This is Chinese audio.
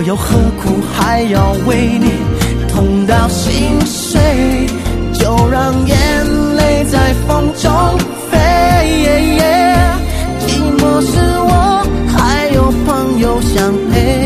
我又何苦还要为你痛到心碎？就让眼泪在风中飞。寂寞是我还有朋友相陪。